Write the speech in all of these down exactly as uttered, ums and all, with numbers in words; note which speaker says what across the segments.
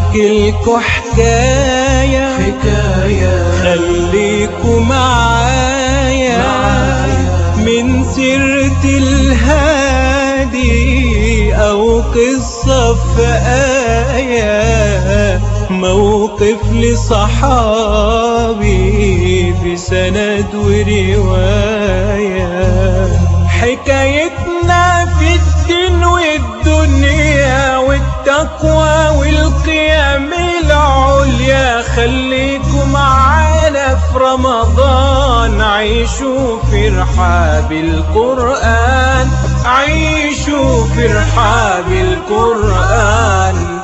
Speaker 1: احكي لكم حكاية حكاية خليكم معايا, معايا من سيرة الهادي أو قصة في آية, موقف لصحابي بسند ورواية. حكايتنا في الدين والدنيا والتقوى والقيام العليا, خليكم معانا في رمضان عيشوا فرحة بالقرآن, عيشوا فرحة بالقرآن.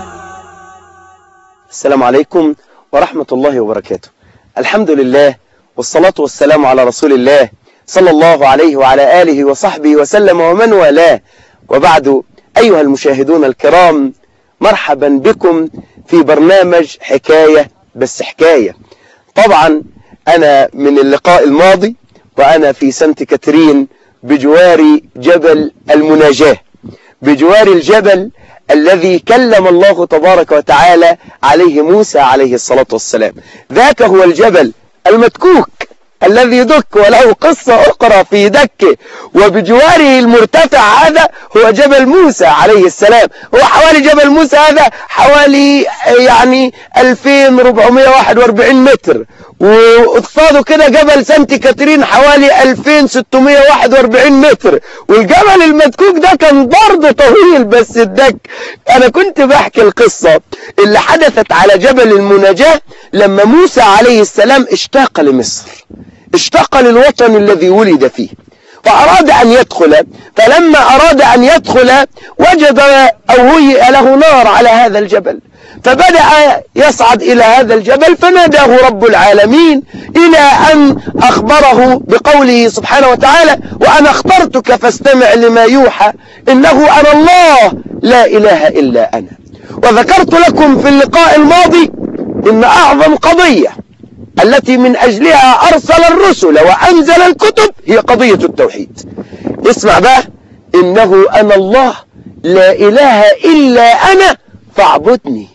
Speaker 2: السلام عليكم ورحمة الله وبركاته. الحمد لله والصلاة والسلام على رسول الله صلى الله عليه وعلى آله وصحبه وسلم ومن والاه, وبعد. أيها المشاهدون الكرام, مرحبا بكم في برنامج حكاية بس حكاية. طبعا أنا من اللقاء الماضي وأنا في سانت كاترين بجوار جبل المناجاة, بجوار الجبل الذي كلم الله تبارك وتعالى عليه موسى عليه الصلاة والسلام. ذاك هو الجبل المدكوك الذي دك وله قصة أخرى في دكه, وبجواره المرتفع هذا هو جبل موسى عليه السلام. هو حوالي جبل موسى هذا حوالي يعني ألفين وأربعمائة وواحد وأربعين متر, وقصاده كده جبل سانت كاترين حوالي ألفين وستمائة وواحد وأربعين متر, والجبل المدكوك ده كان برضه طويل بس الدك. أنا كنت بحكي القصة اللي حدثت على جبل المناجاة لما موسى عليه السلام اشتاق لمصر, اشتاق للوطن الذي ولد فيه, فأراد أن يدخل. فلما أراد أن يدخل وجد أو هيئ له نار على هذا الجبل, فبدأ يصعد إلى هذا الجبل, فناداه رب العالمين إلى أن أخبره بقوله سبحانه وتعالى: وأنا اخترتك فاستمع لما يوحى إنه أنا الله لا إله إلا أنا. وذكرت لكم في اللقاء الماضي إن أعظم قضية التي من أجلها أرسل الرسل وأنزل الكتب هي قضية التوحيد. اسمع بقى: إنه أنا الله لا إله إلا أنا فاعبدني.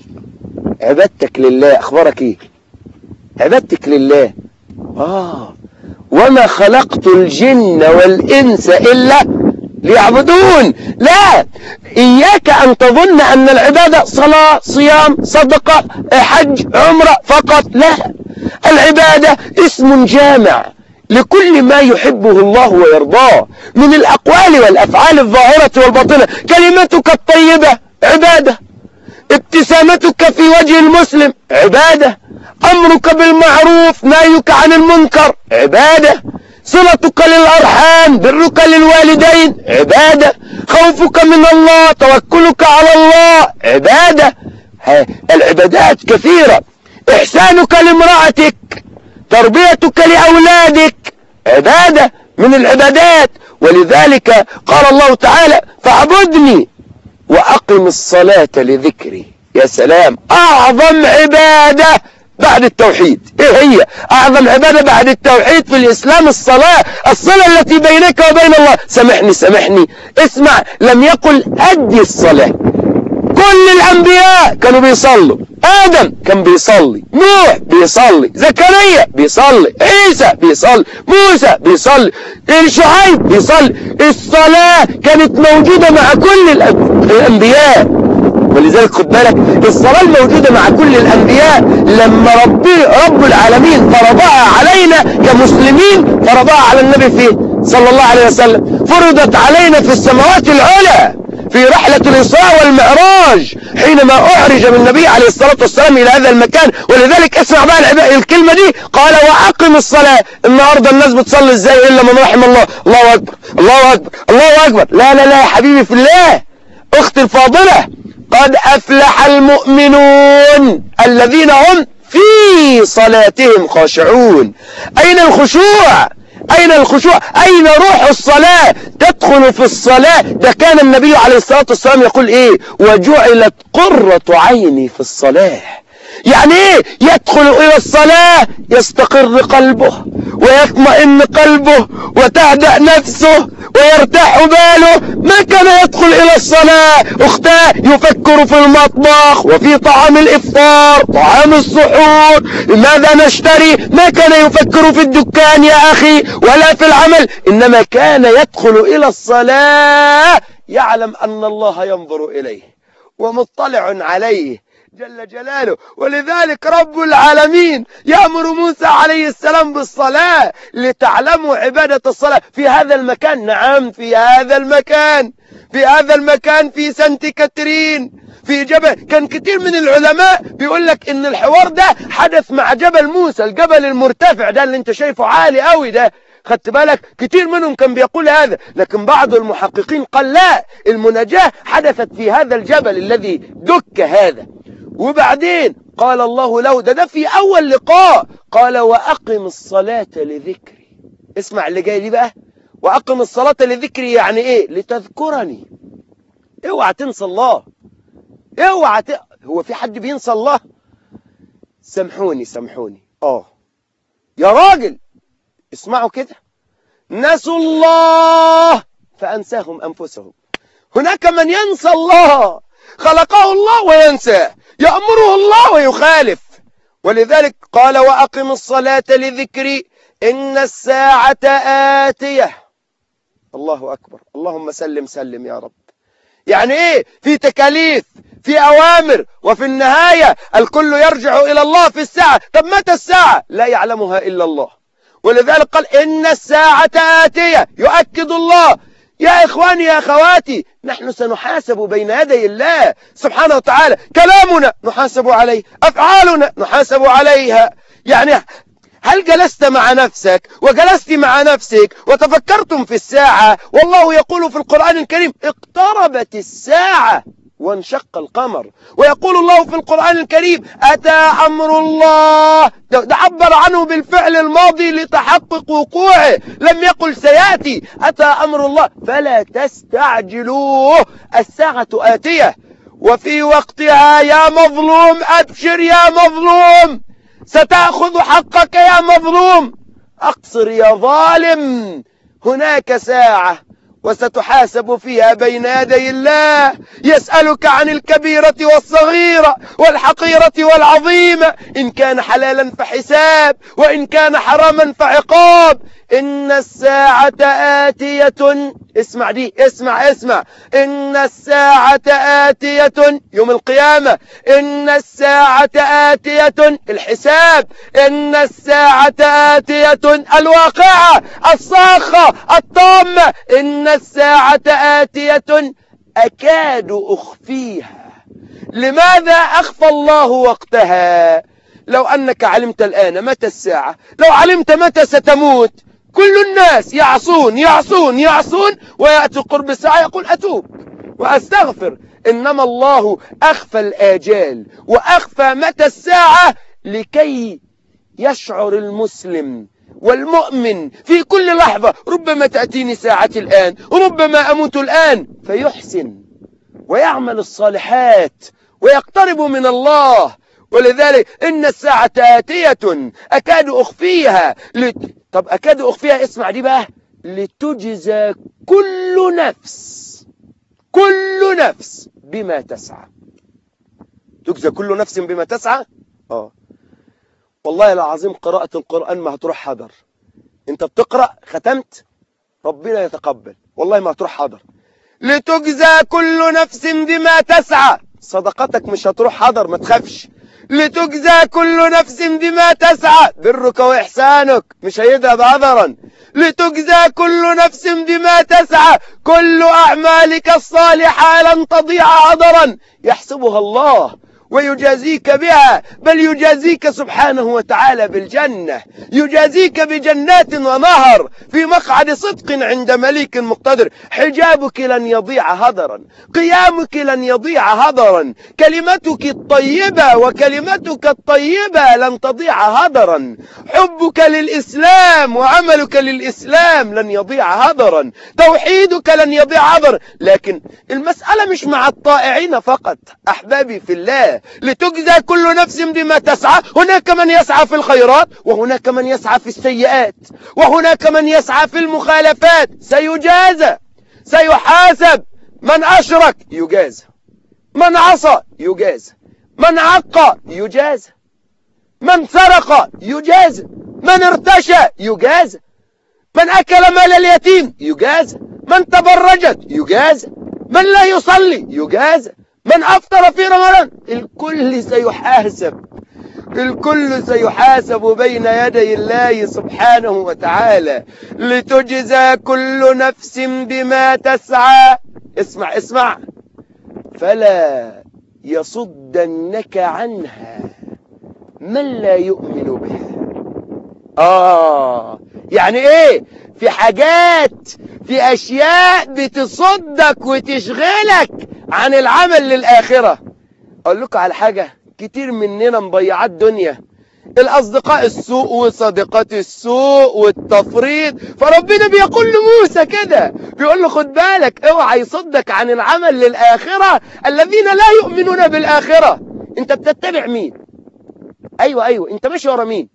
Speaker 2: عبادتك لله أخبارك إيه؟ عبادتك لله. آه وما خلقت الجن والإنس إلا ليعبدون. لا, إياك أن تظن أن العبادة صلاة صيام صدقة حج عمرة فقط. لا, العبادة اسم جامع لكل ما يحبه الله ويرضاه من الأقوال والأفعال الظاهرة والباطنة. كلمتك الطيبة عبادة, ابتسامتك في وجه المسلم عبادة, أمرك بالمعروف نهيك عن المنكر عبادة, صلتك للأرحام برك للوالدين عبادة, خوفك من الله توكلك على الله عبادة. العبادات كثيرة. إحسانك لامرأتك تربيتك لأولادك عبادة من العبادات. ولذلك قال الله تعالى: فاعبدني وأقم الصلاة لذكري. يا سلام, أعظم عبادة بعد التوحيد. ايه هي اعظم عبادة بعد التوحيد في الاسلام؟ الصلاة, الصلة التي بينك وبين الله. سامحني سامحني اسمع, لم يقل ادي الصلاة. كل الانبياء كانوا بيصلوا, ادم كان بيصلي, نوح بيصلي, زكريا بيصلي, عيسى بيصلي, موسى بيصلي, شعيب بيصلي. الصلاة كانت موجودة مع كل الانبياء. ولذلك خد بالك, الصلاة الموجودة مع كل الأنبياء لما ربي رب العالمين فرضها علينا كمسلمين فرضها على النبي فيه صلى الله عليه وسلم. فرضت علينا في السماوات العلى في رحلة الإسراء والمعراج حينما أعرج من النبي عليه الصلاة والسلام إلى هذا المكان. ولذلك اسمع بقى الكلمة دي, قال: وأقم الصلاة. النهاردة الناس بتصلي ازاي إلا من رحم الله؟ الله أكبر الله أكبر الله أكبر. لا لا لا يا حبيبي في الله, أختي الفاضلة, قد أفلح المؤمنون الذين هم في صلاتهم خاشعون. أين الخشوع؟ أين الخشوع؟ أين روح الصلاة؟ تدخل في الصلاة. ده كان النبي عليه الصلاة والسلام يقول إيه: وجعلت قرة عيني في الصلاة. يعني ايه يدخل الى الصلاة؟ يستقر قلبه ويطمئن قلبه وتهدأ نفسه ويرتاح باله ما كان يدخل إلى الصلاة. أختاه يفكر في المطبخ وفي طعام الإفطار، طعام السحور، ماذا نشتري. ما كان يفكر في الدكان يا أخي ولا في العمل، إنما كان يدخل إلى الصلاة يعلم أن الله ينظر إليه ومطلع عليه جل جلاله. ولذلك رب العالمين يأمر موسى عليه السلام بالصلاة لتعلموا عبادة الصلاة في هذا المكان. نعم في هذا المكان، في هذا المكان في سانت كاترين في جبل. كان كتير من العلماء بيقول لك ان الحوار ده حدث مع جبل موسى، الجبل المرتفع ده اللي انت شايفه عالي قوي ده، خدت بالك؟ كتير منهم كان بيقول هذا، لكن بعض المحققين قال لا، المناجاة حدثت في هذا الجبل الذي دك هذا. وبعدين قال الله له، ده ده في أول لقاء، قال وأقم الصلاة لذكري. اسمع اللي جاي دي بقى، وأقم الصلاة لذكري يعني إيه؟ لتذكرني. اوعى تنسى الله، اوعى ت... هو في حد بينسى الله؟ سامحوني سامحوني اه يا راجل اسمعوا كده، نسوا الله فأنساهم أنفسهم. هناك من ينسى الله، خلقه الله وينساه، يأمره الله ويخالف. ولذلك قال وأقم الصلاة لذكري إن الساعة آتية. الله أكبر، اللهم سلم سلم يا رب. يعني إيه؟ في تكاليف، في أوامر، وفي النهاية الكل يرجع إلى الله في الساعة. طب متى الساعة؟ لا يعلمها إلا الله. ولذلك قال إن الساعة آتية، يؤكد الله. يا إخواني يا أخواتي، نحن سنحاسب بين يدي الله سبحانه وتعالى، كلامنا نحاسب عليه، أفعالنا نحاسب عليها. يعني هل جلست مع نفسك وجلست مع نفسك وتفكرتم في الساعة؟ والله يقول في القرآن الكريم اقتربت الساعة وانشق القمر. ويقول الله في القرآن الكريم أتى أمر الله، ده عبر عنه بالفعل الماضي لتحقق وقوعه، لم يقل سيأتي. أتى أمر الله فلا تستعجلوه، الساعة آتية وفي وقتها. يا مظلوم أبشر يا مظلوم، ستأخذ حقك يا مظلوم. أقصر يا ظالم، هناك ساعة وستحاسب فيها بين يدي الله، يسألك عن الكبيرة والصغيرة والحقيرة والعظيمة، إن كان حلالا فحساب وإن كان حراما فعقاب. إن الساعة آتية، اسمع دي، اسمع اسمع، إن الساعة آتية يوم القيامة، إن الساعة آتية الحساب، إن الساعة آتية الواقعة الصاخة الطامة، إن الساعة آتية أكاد أخفيها. لماذا أخفى الله وقتها؟ لو أنك علمت الآن متى الساعة، لو علمت متى ستموت، كل الناس يعصون يعصون يعصون ويأتي قرب الساعة يقول أتوب وأستغفر. إنما الله أخفى الآجال وأخفى متى الساعة لكي يشعر المسلم والمؤمن في كل لحظة، ربما تأتيني ساعتي الآن، ربما أموت الآن، فيحسن ويعمل الصالحات ويقترب من الله. ولذلك إن الساعة آتية أكاد أخفيها لت... طب أكاد أخفيها، اسمع دي بقى، لتجزى كل نفس كل نفس بما تسعى. تجزى كل نفس بما تسعى. آه والله العظيم قراءة القرآن ما هتروح حضر. انت بتقرأ ختمت ربنا يتقبل، والله ما هتروح حضر. لتجزى كل نفس بما تسعى، صدقتك مش هتروح حضر، ما تخافش. لتجزى كل نفس بما تسعى، برك وإحسانك مش هيذهب هدرا. لتجزى كل نفس بما تسعى، كل أعمالك الصالحة لن تضيع هدرا، يحسبها الله ويجازيك بها، بل يجازيك سبحانه وتعالى بالجنة، يجازيك بجنات ونهر في مقعد صدق عند مليك مقتدر. حجابك لن يضيع هدرا، قيامك لن يضيع هدرا، كلمتك الطيبة وكلمتك الطيبة لن تضيع هدرا، حبك للإسلام وعملك للإسلام لن يضيع هدرا، توحيدك لن يضيع هدرا. لكن المسألة مش مع الطائعين فقط أحبابي في الله، لتجزى كل نفس بما تسعى. هناك من يسعى في الخيرات، وهناك من يسعى في السيئات، وهناك من يسعى في المخالفات. سيجازى، سيحاسب. من أشرك يجازى، من عصى يجازى، من عق يجازى، من سرق يجازى، من ارتشى يجازى، من أكل مال اليتيم يجازى، من تبرجت يجازى، من لا يصلي يجازى، من أفطر في رمضان. الكل سيحاسب، الكل سيحاسب بين يدي الله سبحانه وتعالى. لتجزى كل نفس بما تسعى. اسمع اسمع. فلا يصدنك عنها من لا يؤمن بها. آه يعني إيه؟ في حاجات، في أشياء بتصدك وتشغلك عن العمل للآخرة. أقول لكم على حاجة، كتير مننا مضيعات الدنيا، الأصدقاء السوء وصديقات السوء والتفريط. فربنا بيقول لموسى كده، بيقول له خد بالك، اوعى يصدك عن العمل للآخرة الذين لا يؤمنون بالآخرة. انت بتتبع مين؟ ايوه ايوه انت ماشي ورا مين؟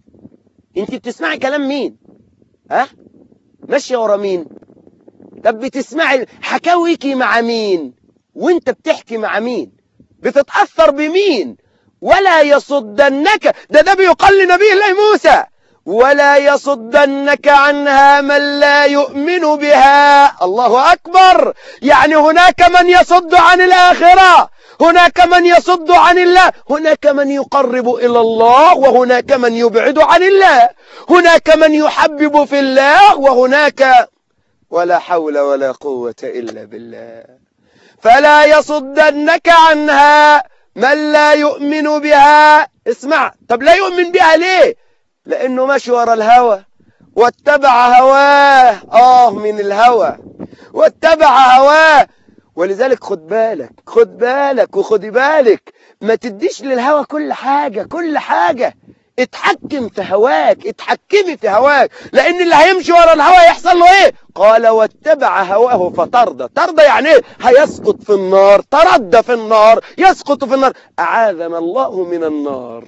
Speaker 2: انت بتسمعي كلام مين؟ ها؟ ماشي ورا مين؟ طب بتسمعي حكاويكي مع مين؟ وانت بتحكي مع مين؟ بتتأثر بمين؟ ولا يصدنك، ده ده بيقال لنبي الله موسى، ولا يصدنك عنها من لا يؤمن بها. الله أكبر. يعني هناك من يصد عن الآخرة، هناك من يصد عن الله، هناك من يقرب إلى الله، وهناك من يبعد عن الله، هناك من يحبب في الله، وهناك ولا حول ولا قوة إلا بالله. فلا يصدنك عنها من لا يؤمن بها. اسمع، طب لا يؤمن بها ليه؟ لأنه ماشي ورا الهوى واتبع هواه. آه من الهوى واتبع هواه. ولذلك خد بالك، خد بالك وخدي بالك، ما تديش للهوى كل حاجة كل حاجة. اتحكم في هواك، اتحكمي في هواك، لأن اللي هيمشي ورا الهوى يحصل له ايه؟ قال واتبع هواه فترضى. ترضى يعني ايه؟ هيسقط في النار. تردى في النار، يسقط في النار. أعاذنا الله من النار.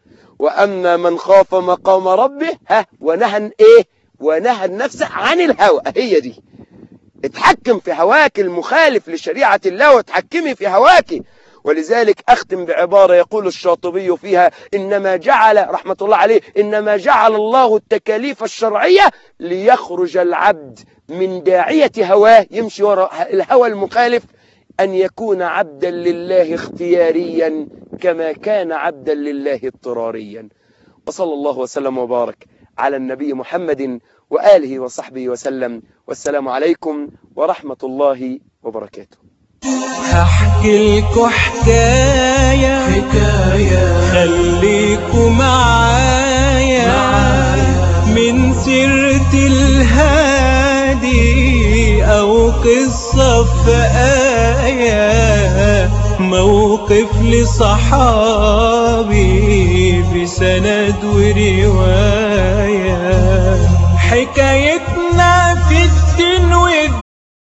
Speaker 2: وأما من خاف مقام ربه ها ونهى ايه؟ ونهى النفس عن الهوى. هي دي. اتحكم في هواك المخالف لشريعة الله، واتحكمي في هواك. ولذلك أختم بعبارة يقول الشاطبي فيها: إنما جعل رحمة الله عليه إنما جعل الله التكاليف الشرعية ليخرج العبد من داعية هواه، يمشي وراء الهوى المخالف، أن يكون عبدا لله اختياريا كما كان عبدا لله اضطراريا. وصلى الله وسلم وبارك على النبي محمد وآله وصحبه وسلم. والسلام عليكم ورحمة الله وبركاته.
Speaker 1: هحكي لكم حكاية حكاية خليكوا معايا, معايا من سيرة الهادي أو قصة في آية, موقف لصحابي بسند ورواية. حكاية